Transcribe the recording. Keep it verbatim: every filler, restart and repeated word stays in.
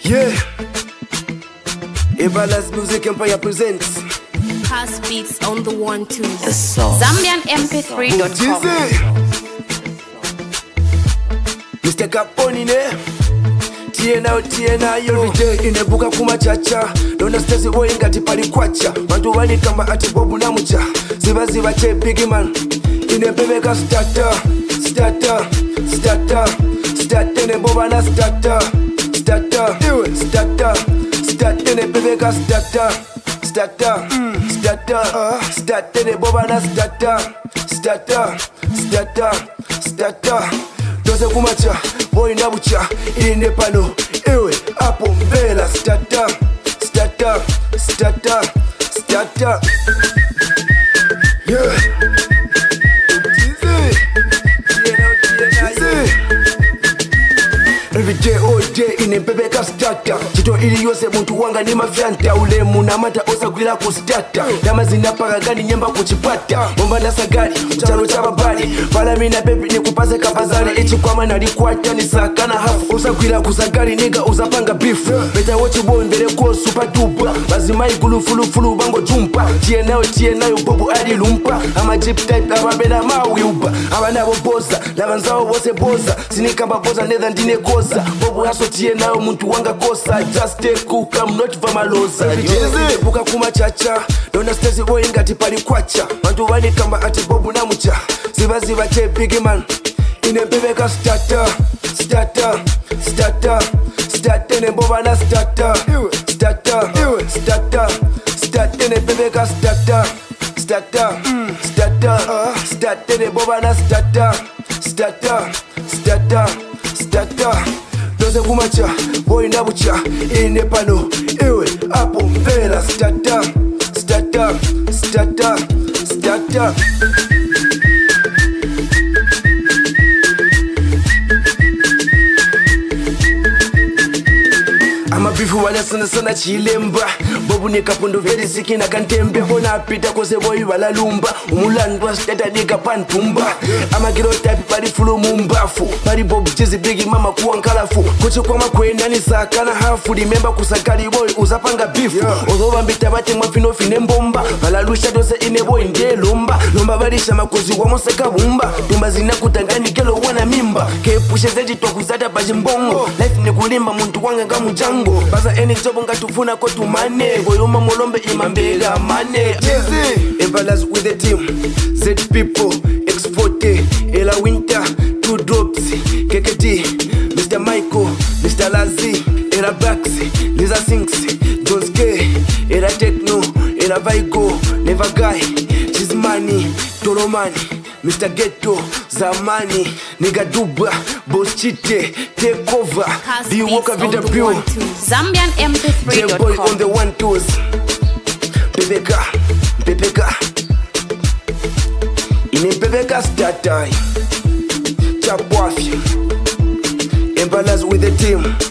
Yeah. Everlast Music Empire presents House beats on the one two. The soul. Zambian M P three dot com. Mister Capone ne Tiena tiena yo everyday inebuka kumachacha Dona stasi boy ngati pali kwacha Wantu wani kamba ati bobu na mucha Ziva ziva che big man Inebebeka starter Starter Starter Starter ne boba na starter Starter Starter Starter ne bebeka starter Starter Starter Starter ne boba na starter Starter Starter Starter Doze kumacha, boy nabucha, ine pano, ewe, apo mbela, starter, starter, starter, starter. Yeah. Every day, all day, ine bebeka starter. Chito ili yose muntu wanga ni mafyanta. Ule muna mata osa gwila kustata. Dama zinapaka gani nyamba kuchipata. Momba nasa gari, mcharo chaba bari. Fala mina pepi ni kupase kapazari. Ichi kwa mana likwata ni sakana hafu. Osa gwila kusagari niga uzapanga bifu. Beta wachi boy mbele kwa super duper. Bazimai gulu fulu fulu bango jumpa. Tie nayo tie nayo bobu adi lumpa. Ama jeep type ababela mawi uba. Ama nabo boza, labanzao wose boza. Sinikamba boza netha ndine goza. Bobu haso tie nayo muntu wanga kosa. Just take cook, I'm not vamalosa. Buka kuma chacha Dona stasi boy ngati pali kwacha Wantu wani kamba ati bobu na mucha Ziva ziva che big man Inebebeka starter Starter Starter Starter ne boba na starter Starter Starter Starter ne bebeka starter Starter Starter Starter ne boba na starter Starter Starter Starter Doze kumacha, boy nabucha, ine pano, ewe, apo mbela, starter, starter, starter, starter. Ama bifu wala sana sana chilemba Bobu ne kapondo veri siki na kantembe Hona apita kose boy wala lumba Umulandwa stata neka pantumba Ama giro type pari fulu mumbafu Pari bobu chezi bigi mama kuwa nkalafu Kuchu kwa makwenda ni sakana hafu Remember kusakari boy uzapanga bifu Ozo bambita bate mwafino fine mbomba Valalusha dose ine boy nge lumba Lomba barisha makozi wa moseka bumba Tumba zina kutangani kelo wana mimba Kepushe zeji tokuzata pajimbongo Life ni kulimba muntu wanga ngamu jango Baza eni jobo nga tufuna ko tumane Goyoma molombe imambega mane Everlast with the team Z people X forty Ella Winter Two drops K K T Mister Michael Mister Lazi Era Baxi Lisa Sinks Jones K Era Techno Era Vigo Never Guy Chizmani Tolomani Mister Ghetto, Zamani, Nigga Duba, Boss Chite, Take Over, be Walker with the Pew, Zambian M P three dot com. J-Boy on the one twos, Bebeka, Bebeka, in a Bebeka start time, Chap Wafi, Everlast with the team.